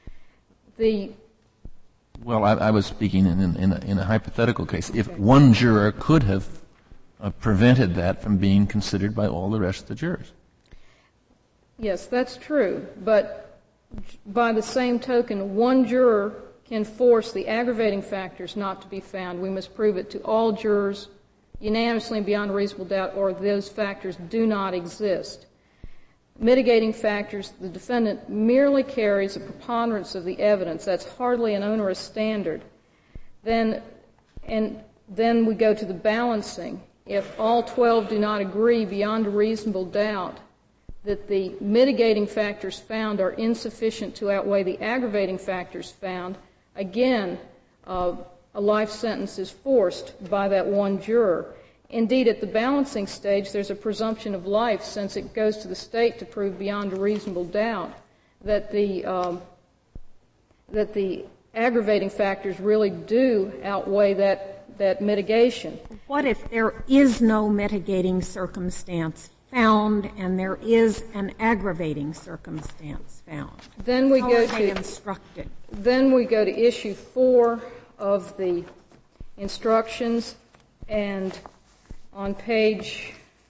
Well, I was speaking in a hypothetical case. If one juror could have prevented that from being considered by all the rest of the jurors. Yes, that's true. But by the same token, one juror can force the aggravating factors not to be found. We must prove it to all jurors unanimously and beyond a reasonable doubt, or those factors do not exist. Mitigating factors, the defendant merely carries a preponderance of the evidence. That's hardly an onerous standard. Then we go to the balancing. If all 12 do not agree beyond a reasonable doubt that the mitigating factors found are insufficient to outweigh the aggravating factors found, again, a life sentence is forced by that one juror. Indeed, at the balancing stage, there's a presumption of life, since it goes to the state to prove beyond a reasonable doubt that the aggravating factors really do outweigh that mitigation. What if there is no mitigating circumstance found and there is an aggravating circumstance found? Then we go to instructed. Then we go to issue 4 of the instructions, and on page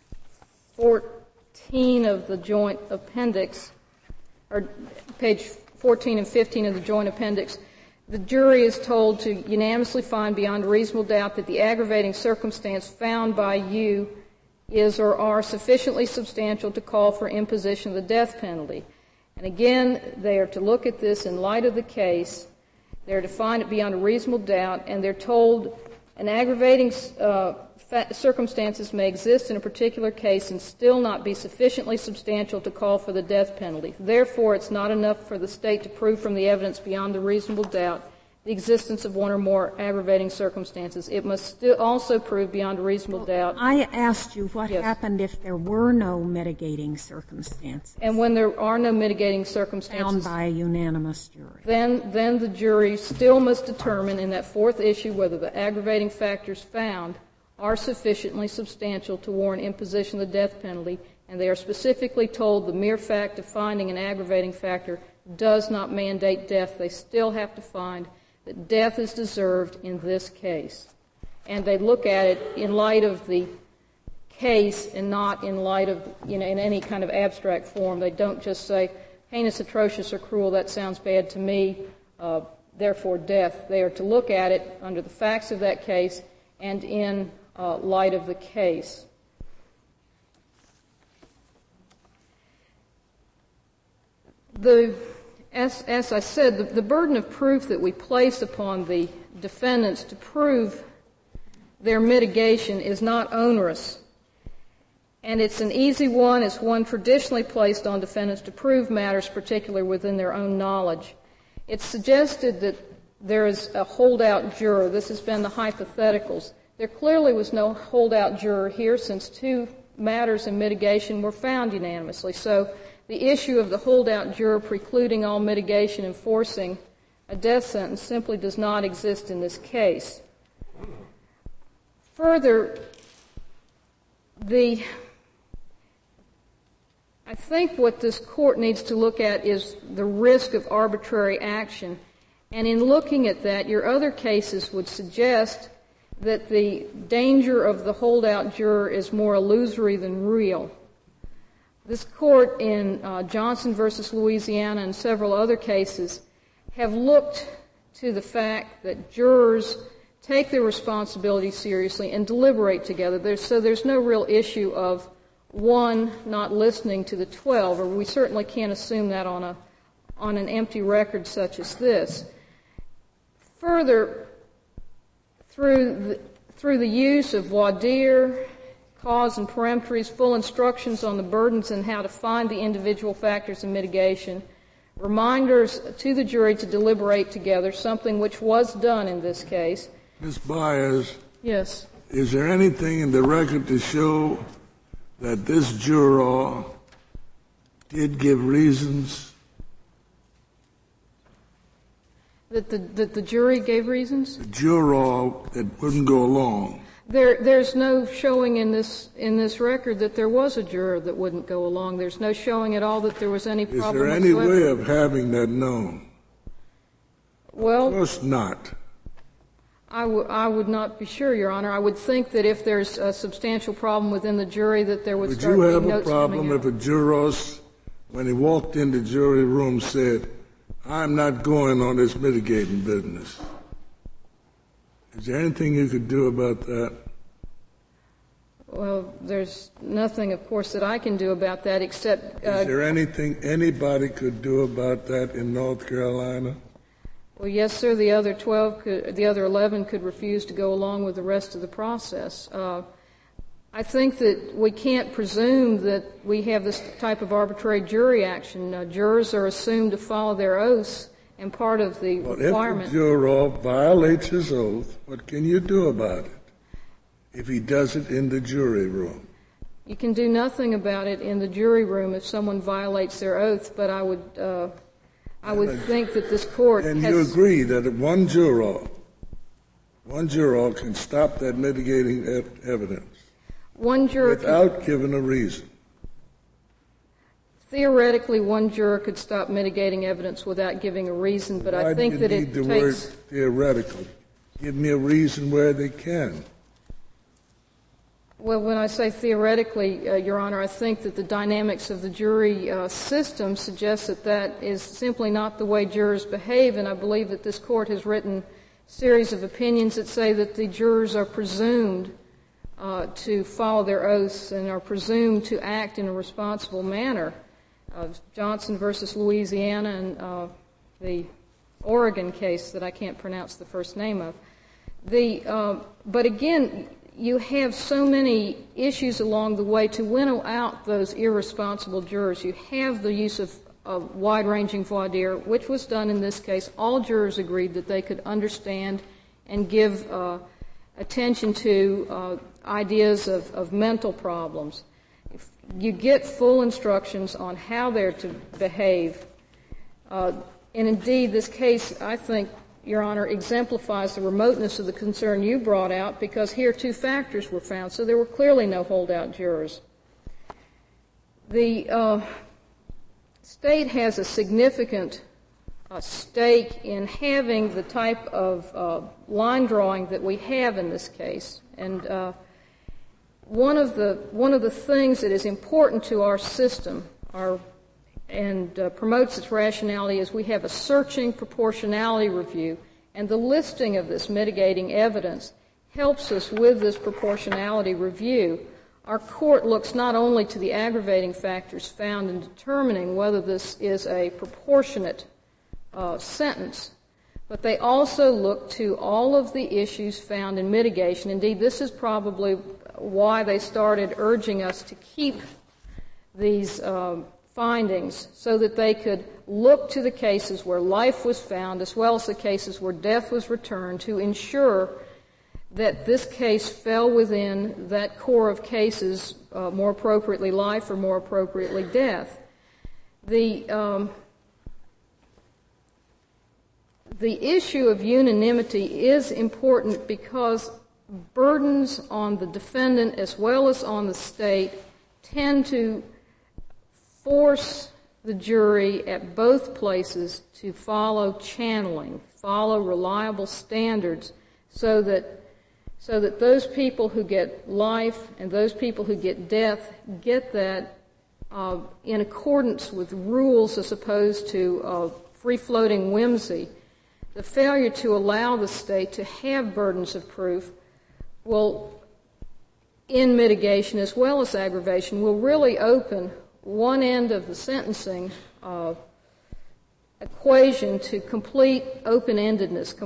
14 of the joint appendix, or page 14 and 15 of the joint appendix, the jury is told to unanimously find beyond a reasonable doubt that the aggravating circumstance found by you is or are sufficiently substantial to call for imposition of the death penalty. And again, they are to look at this in light of the case. They're to find it beyond a reasonable doubt, and they're told an aggravating circumstances may exist in a particular case and still not be sufficiently substantial to call for the death penalty. Therefore, it's not enough for the state to prove from the evidence beyond a reasonable doubt the existence of one or more aggravating circumstances. It must also prove beyond a reasonable doubt. I asked you what happened if there were no mitigating circumstances. And when there are no mitigating circumstances found by a unanimous jury. Then the jury still must determine in that 4th issue whether the aggravating factors found are sufficiently substantial to warrant imposition of the death penalty, and they are specifically told the mere fact of finding an aggravating factor does not mandate death. They still have to find that death is deserved in this case. And they look at it in light of the case and not in light of, in any kind of abstract form. They don't just say, heinous, atrocious, or cruel, that sounds bad to me, therefore death. They are to look at it under the facts of that case and in light of the case. As I said, the burden of proof that we place upon the defendants to prove their mitigation is not onerous. And it's an easy one. It's one traditionally placed on defendants to prove matters, particularly within their own knowledge. It's suggested that there is a holdout juror. This has been the hypotheticals. There clearly was no holdout juror here, since 2 matters in mitigation were found unanimously. So the issue of the holdout juror precluding all mitigation and forcing a death sentence simply does not exist in this case. Further, I think what this court needs to look at is the risk of arbitrary action. And in looking at that, your other cases would suggest that the danger of the holdout juror is more illusory than real. This court in Johnson versus Louisiana and several other cases have looked to the fact that jurors take their responsibility seriously and deliberate together. So there's no real issue of one not listening to the 12, or we certainly can't assume that on an empty record such as this. Further, through the use of voir dire, cause and peremptories, full instructions on the burdens and how to find the individual factors in mitigation, reminders to the jury to deliberate together, something which was done in this case. Ms. Byers? Yes. Is there anything in the record to show that this juror did give reasons? That the jury gave reasons? The juror that wouldn't go along. There's no showing in this record that there was a juror that wouldn't go along. There's no showing at all that there was any problem. Is there any way of having that known? Well, of course not. I would not be sure, Your Honor. I would think that if there's a substantial problem within the jury, that there would start being notes coming out. Would you have a problem if a juror, when he walked in the jury room, said, "I'm not going on this mitigating business"? Is there anything you could do about that? Well, there's nothing, of course, that I can do about that except... Is there anything anybody could do about that in North Carolina? Well, yes, sir. The other 11 could refuse to go along with the rest of the process. I think that we can't presume that we have this type of arbitrary jury action. Jurors are assumed to follow their oaths, and part of the requirement... If a juror violates his oath, what can you do about it if he does it in the jury room? You can do nothing about it in the jury room if someone violates their oath, but I would think that this court And you agree that one juror can stop that mitigating evidence without giving a reason? Theoretically, one juror could stop mitigating evidence without giving a reason, but I think that it takes... Why do you need the word theoretically? Give me a reason where they can. Well, when I say theoretically, Your Honor, I think that the dynamics of the jury system suggests that that is simply not the way jurors behave, and I believe that this court has written a series of opinions that say that the jurors are presumed to follow their oaths and are presumed to act in a responsible manner. Johnson versus Louisiana and the Oregon case that I can't pronounce the first name of. But again, you have so many issues along the way to winnow out those irresponsible jurors. You have the use of wide-ranging voir dire, which was done in this case. All jurors agreed that they could understand and give attention to ideas of mental problems. If you get full instructions on how they're to behave, and indeed this case, I think, Your Honor, exemplifies the remoteness of the concern you brought out, because here 2 factors were found, so there were clearly no holdout jurors. The state has a significant stake in having the type of line drawing that we have in this case, and one of the things that is important to our system and promotes its rationality is we have a searching proportionality review, and the listing of this mitigating evidence helps us with this proportionality review. Our court looks not only to the aggravating factors found in determining whether this is a proportionate sentence, but they also look to all of the issues found in mitigation. Indeed, this is probably why they started urging us to keep these findings, so that they could look to the cases where life was found as well as the cases where death was returned to ensure that this case fell within that core of cases, more appropriately life or more appropriately death. The issue of unanimity is important because burdens on the defendant as well as on the state tend to force the jury at both places to follow channeling, follow reliable standards, so that those people who get life and those people who get death get that in accordance with rules as opposed to free-floating whimsy. The failure to allow the state to have burdens of proof will, in mitigation as well as aggravation, will really open one end of the sentencing equation to complete open-endedness,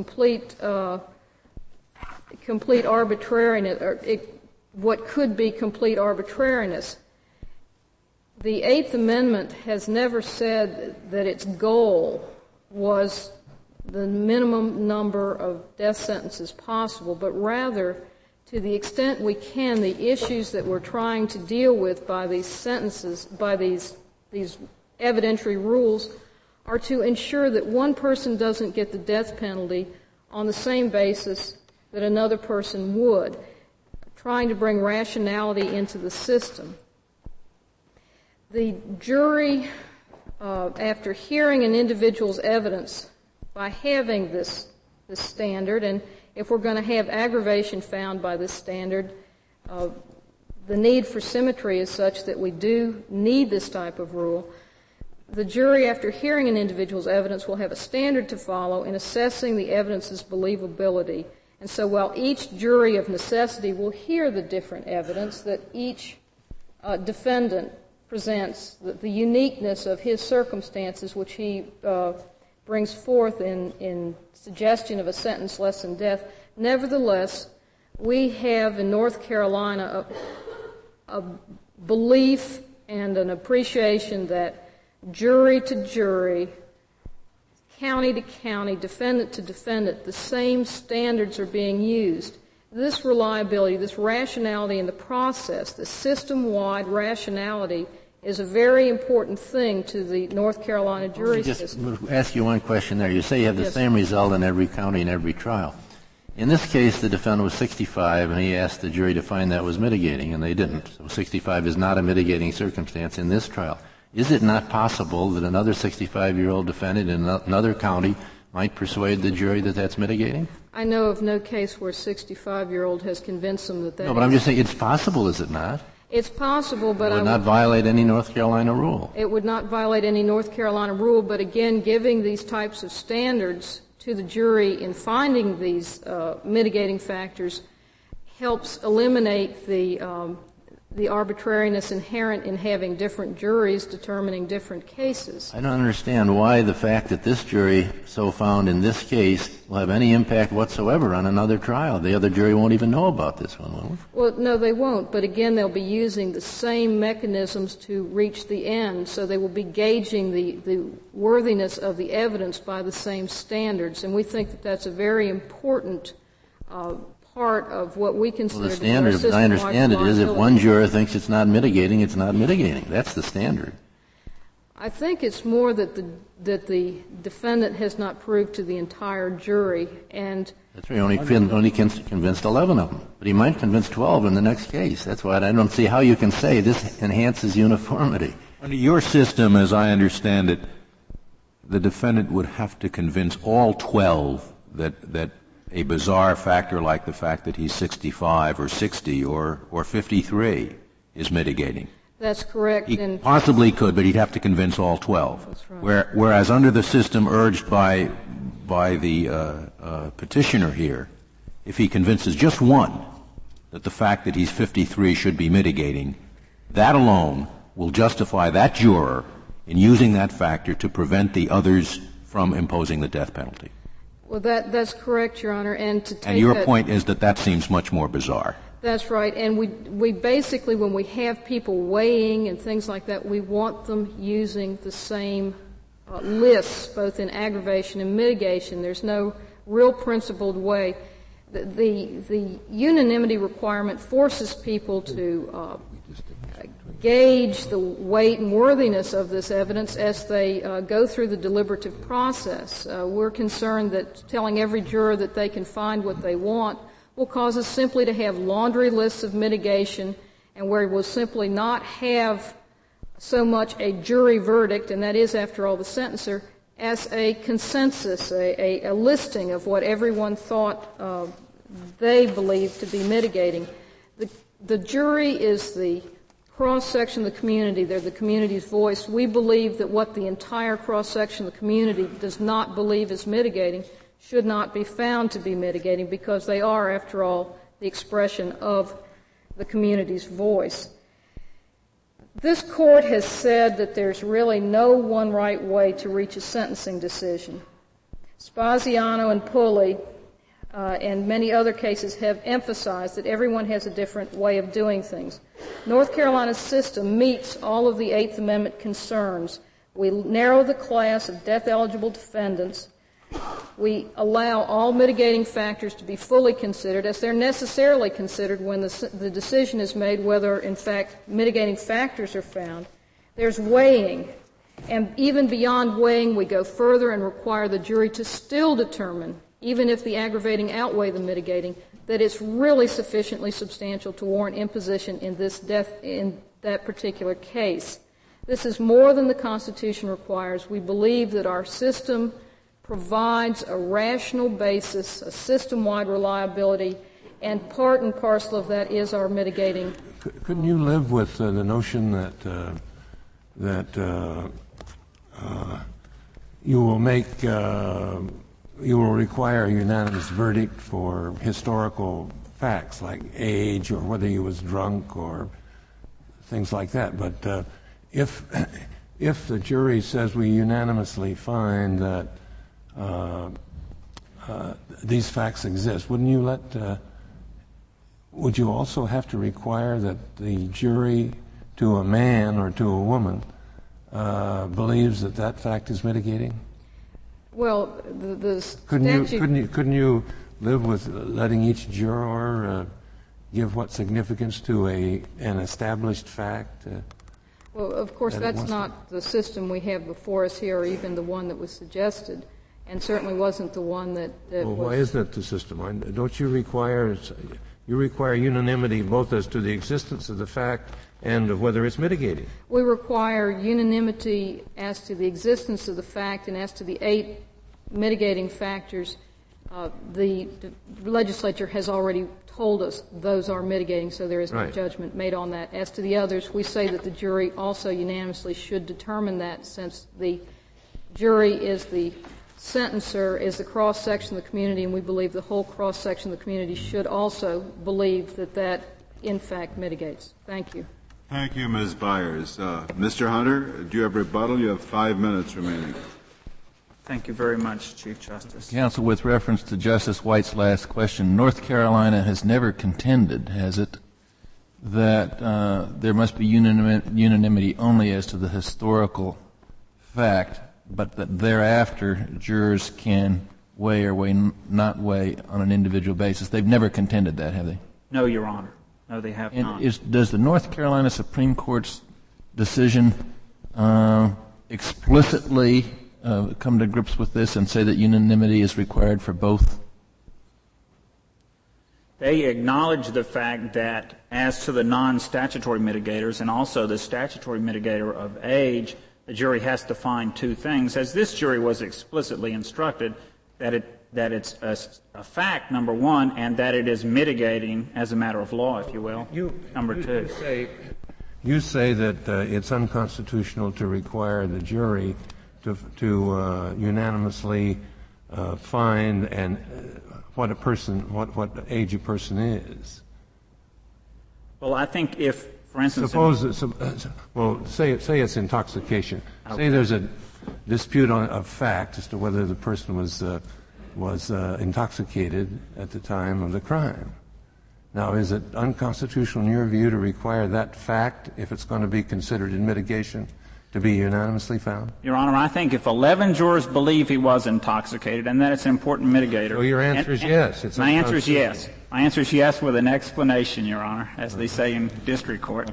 complete arbitrariness, or what could be complete arbitrariness. The Eighth Amendment has never said that its goal was the minimum number of death sentences possible, but rather, to the extent we can, the issues that we're trying to deal with by these sentences, by these evidentiary rules, are to ensure that one person doesn't get the death penalty on the same basis that another person would, trying to bring rationality into the system. The jury, after hearing an individual's evidence, by having this standard, and if we're going to have aggravation found by this standard, the need for symmetry is such that we do need this type of rule. The jury, after hearing an individual's evidence, will have a standard to follow in assessing the evidence's believability. And so while each jury of necessity will hear the different evidence that each defendant presents, the uniqueness of his circumstances, which he brings forth in suggestion of a sentence less than death, nevertheless, we have in North Carolina a belief and an appreciation that jury to jury, county to county, defendant to defendant, the same standards are being used. This reliability, this rationality in the process, the system-wide rationality, is a very important thing to the North Carolina jury system. Let me ask you one question there. You say you have the same result in every county and every trial. In this case, the defendant was 65, and he asked the jury to find that was mitigating, and they didn't. So 65 is not a mitigating circumstance in this trial. Is it not possible that another 65-year-old defendant in another county might persuade the jury that that's mitigating? I know of no case where a 65-year-old has convinced them that that No, but I'm just saying it's possible, is it not? It's possible, but it would not violate any North Carolina rule. It would not violate any North Carolina rule, but again, giving these types of standards to the jury in finding these mitigating factors helps eliminate the arbitrariness inherent in having different juries determining different cases. I don't understand why the fact that this jury so found in this case will have any impact whatsoever on another trial. The other jury won't even know about this one, will it? Well, no, they won't. But again, they'll be using the same mechanisms to reach the end. So they will be gauging the worthiness of the evidence by the same standards. And we think that that's a very important part of what we consider the standard, as I understand it, is if one juror thinks it's not mitigating, it's not mitigating. That's the standard. I think it's more that the defendant has not proved to the entire jury, and that's right. Only convinced 11 of them, but he might convince 12 in the next case. That's why I don't see how you can say this enhances uniformity. Under your system, as I understand it, the defendant would have to convince all 12 that a bizarre factor like the fact that he's 65 or 60 or 53 is mitigating. That's correct. He possibly could, but he'd have to convince all 12. That's right. Whereas under the system urged by the petitioner here, if he convinces just one that the fact that he's 53 should be mitigating, that alone will justify that juror in using that factor to prevent the others from imposing the death penalty. Well, that's correct, Your Honor. And your point is that seems much more bizarre. That's right. And we basically, when we have people weighing and things like that, we want them using the same lists, both in aggravation and mitigation. There's no real principled way. The unanimity requirement forces people to gauge the weight and worthiness of this evidence as they go through the deliberative process. We're concerned that telling every juror that they can find what they want will cause us simply to have laundry lists of mitigation, and where we'll simply not have so much a jury verdict, and that is, after all, the sentencer, as a consensus, a listing of what everyone thought they believed to be mitigating. The jury is the cross-section of the community. They're the community's voice. We believe that what the entire cross-section of the community does not believe is mitigating should not be found to be mitigating, because they are, after all, the expression of the community's voice. This court has said that there's really no one right way to reach a sentencing decision. Spaziano and Pulley and many other cases have emphasized that everyone has a different way of doing things. North Carolina's system meets all of the Eighth Amendment concerns. We narrow the class of death-eligible defendants. We allow all mitigating factors to be fully considered, as they're necessarily considered when the decision is made whether, in fact, mitigating factors are found. There's weighing. And even beyond weighing, we go further and require the jury to still determine, even if the aggravating outweigh the mitigating, that it's really sufficiently substantial to warrant imposition in that particular case. This is more than the Constitution requires. We believe that our system provides a rational basis, a system-wide reliability, and part and parcel of that is our mitigating. Couldn't you live with the notion that you will require a unanimous verdict for historical facts like age or whether he was drunk or things like that? But if the jury says we unanimously find that these facts exist, would you also have to require that the jury, to a man or to a woman, believes that fact is mitigating? Well, the statute... Couldn't you live with letting each juror give what significance to an established fact? Well, of course, that's not the system we have before us here, or even the one that was suggested, and certainly wasn't the one that well, why isn't it the system? Don't you require unanimity both as to the existence of the fact and of whether it's mitigating? We require unanimity as to the existence of the fact and as to the 8 mitigating factors. The legislature has already told us those are mitigating, so there is no judgment made on that. As to the others, we say that the jury also unanimously should determine that, since the jury is the sentencer, is the cross-section of the community, and we believe the whole cross-section of the community should also believe that in fact mitigates. Thank you. Thank you, Ms. Byers. Mr. Hunter, do you have rebuttal? You have 5 minutes remaining. Thank you very much, Chief Justice. Counsel, with reference to Justice White's last question, North Carolina has never contended, has it, that there must be unanimity only as to the historical fact, but that thereafter jurors can weigh or not weigh on an individual basis. They've never contended that, have they? No, Your Honor. No, they have not. Does the North Carolina Supreme Court's decision explicitly come to grips with this and say that unanimity is required for both? They acknowledge the fact that as to the non-statutory mitigators and also the statutory mitigator of age, the jury has to find 2 things. As this jury was explicitly instructed, that it's a fact, number 1, and that it is mitigating as a matter of law, if you will, number 2. You say that it's unconstitutional to require the jury to unanimously find what age a person is. Well, I think if, for instance, say it's intoxication. Okay. Say there's a dispute of fact as to whether the person was intoxicated at the time of the crime. Now, is it unconstitutional in your view to require that fact, if it's going to be considered in mitigation, to be unanimously found? Your Honor, I think if 11 jurors believe he was intoxicated, and that it's an important mitigator. So your answer is yes. My answer is yes. My answer is yes with an explanation, Your Honor, as they say in district court.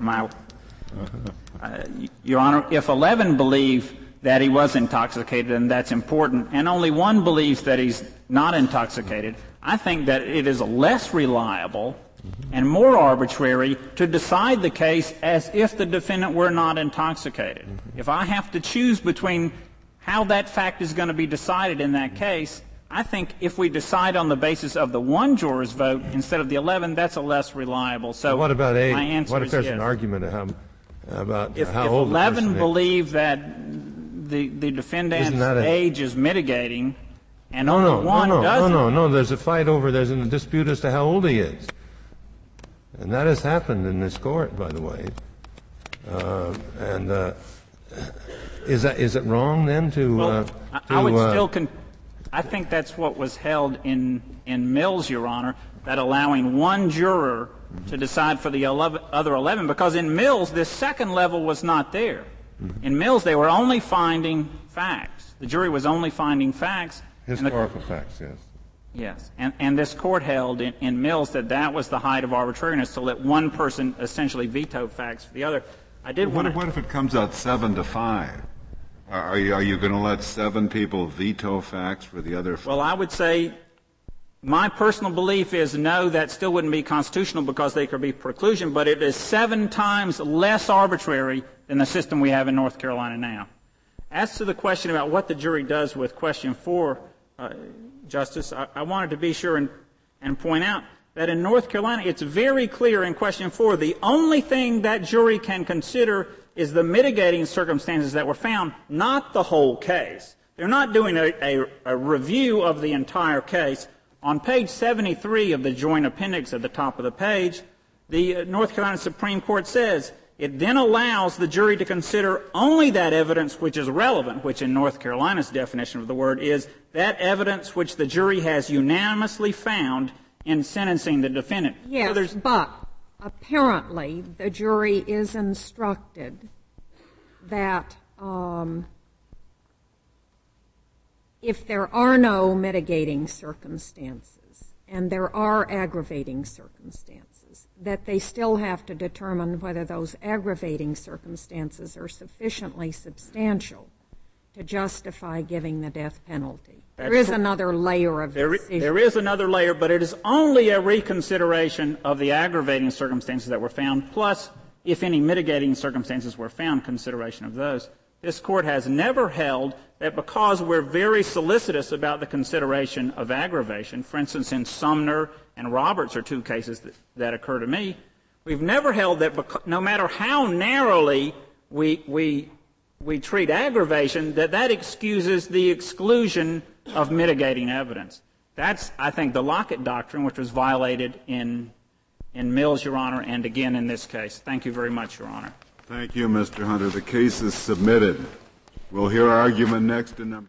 Your Honor, if 11 believe that he was intoxicated, and that's important, and only 1 believes that he's not intoxicated, I think that it is less reliable and more arbitrary to decide the case as if the defendant were not intoxicated. If I have to choose between how that fact is going to be decided in that case, I think if we decide on the basis of the 1 juror's vote instead of the 11, that's a less reliable. So what about age? My answer what if there's yes. an argument about if how old 11 the person believe that the defendant's age is mitigating, and only one doesn't. No. There's a dispute as to how old he is. And that has happened in this court, by the way. Is it wrong then to? I would still. I think that's what was held in Mills, Your Honor, that allowing one juror to decide for the other 11, because in Mills this second level was not there. In Mills they were only finding facts. The jury was only finding facts. Historical facts, yes. Yes, and this court held in Mills that was the height of arbitrariness, to let one person essentially veto facts for the other. What if it comes out 7-5? Are you going to let 7 people veto facts for the other 5? Well, I would say my personal belief is no, that still wouldn't be constitutional because there could be preclusion, but it is 7 times less arbitrary than the system we have in North Carolina now. As to the question about what the jury does with question 4, Justice, I wanted to be sure and point out that in North Carolina it's very clear in question 4 the only thing that jury can consider is the mitigating circumstances that were found, not the whole case. They're not doing a review of the entire case. On page 73 of the joint appendix at the top of the page, the North Carolina Supreme Court says it then allows the jury to consider only that evidence which is relevant, which in North Carolina's definition of the word is that evidence which the jury has unanimously found in sentencing the defendant. Yes, but apparently the jury is instructed that if there are no mitigating circumstances and there are aggravating circumstances, that they still have to determine whether those aggravating circumstances are sufficiently substantial to justify giving the death penalty. There is another layer of decision. There is another layer, but it is only a reconsideration of the aggravating circumstances that were found, plus, if any mitigating circumstances were found, consideration of those. This Court has never held that because we're very solicitous about the consideration of aggravation, for instance, in Sumner and Roberts are 2 cases that occur to me, we've never held that no matter how narrowly we treat aggravation, that excuses the exclusion of mitigating evidence. That's, I think, the Lockett Doctrine, which was violated in Mills, Your Honor, and again in this case. Thank you very much, Your Honor. Thank you, Mr. Hunter. The case is submitted. We'll hear argument next in number